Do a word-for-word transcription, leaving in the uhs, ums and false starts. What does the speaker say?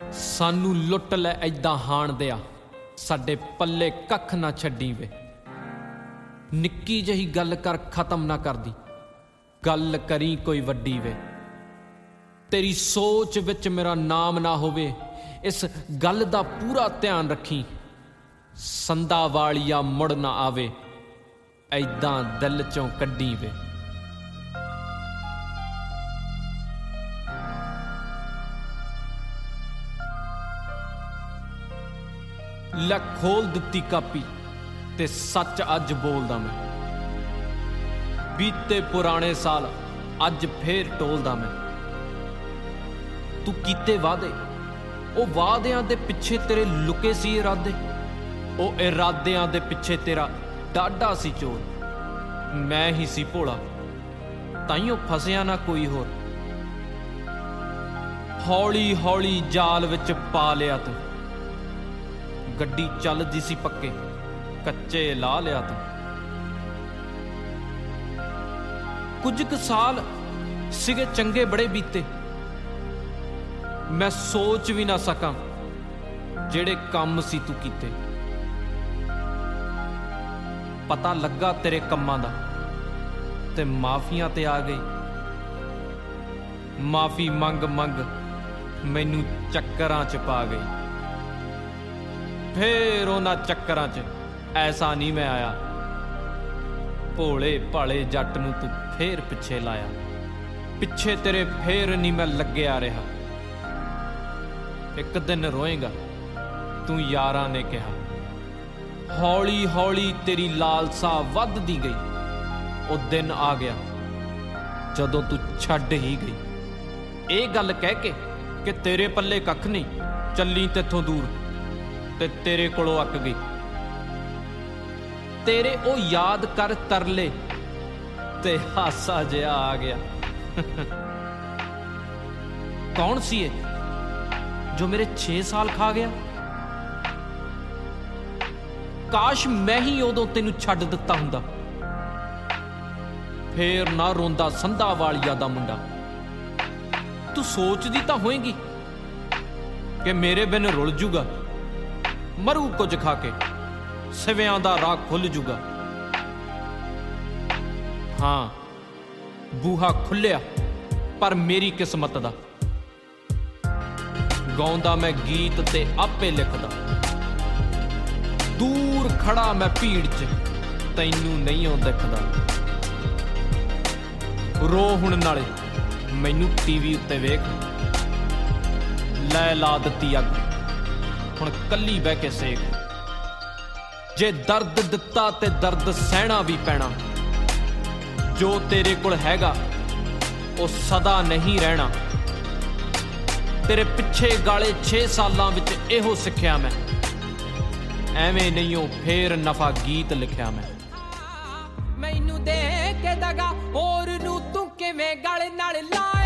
सानू लुट लै ऐदां हाण दिया, साडे पल्ले कख ना छड्डी वे। निक्की जही गल कर खत्म ना कर दी, गल करी कोई वड्डी वे। तेरी सोच विच मेरा नाम ना होवे, इस गल दा पूरा ध्यान रखी। संदा वालिया मुड़ ना आवे, ऐदां दिल चों कड्डी वे। लै खोल दित्ती कापी ते सच अज बोलदा मैं। बीते पुराने साल अज फेर टोलदा मैं। तू कीते वादे, ओ वादियां दे पिछे तेरे लुके सी इरादे। ओ इरादियां दे पिछे तेरा डाडा सी चोर। मैं ही सी भोला, ताइयों फसिया ना कोई होर। हौली हौली जाल विच पा लिया तू, गड्डी चलदी सी पक्के, कच्चे ला लिया तू। कुछ क साल सिगे चंगे बड़े बीते, मैं सोच भी ना सकां जेड़े कम सी तू कीते। पता लगा तेरे कम्मां दा ते माफियां ते आ गई। माफी मंग मंग मैनू चक्करां च पा गई। फेर उन्हां चक्करां च ऐसा नहीं मैं आया, भोले भाले जट नूं तू फेर पिछे लाया। पिछे तेरे फेर नहीं मैं लग्या रहा। एक दिन रोएगा तू यारां ने कहा। हौली हौली तेरी लालसा वधदी गई। ओ दिन आ गया जदों तू छड्ड ही गई। ये गल कह के कि तेरे पल्ले कख नहीं, चली तेथों दूर ते तेरे कोलों अक गई। तेरे ओ याद कर तरले ते हासा जिहा आ गया। कौन सी है जो मेरे छे साल खा गया? काश मैं ही उदों तेनू छड्ड दित्ता हुंदा, फेर ना रोंदा संधा वालिया दा मुंडा। तू सोचदी तां होएगी कि मेरे बिन रुल जूगा, मरू कुछ खा के, सिवियां दा राह खुल जूगा। हाँ बूहा खुलिया पर मेरी किस्मत दा। गाउंदा मैं गीत ते आपे लिखदा। दूर खड़ा मैं भीड़ च, तैनू नहीं ओ दिखदा। रो हुण नाले मैनू टीवी उत्ते वेख। लै ला दित्ती अग, हुण कल्ली बह के सेक। जे दर्द दिता ते दर्द सहना भी पैना। जो तेरे कोल हैगा ओ सदा नहीं रहना। तेरे पिछे गाले छे सालां विच इहो सिक्ख्या मैं। एवें नहीं हो फेर नफा गीत लिखिया मैं। मैनू दे के दगा होर नू तू किवें गल नाल ला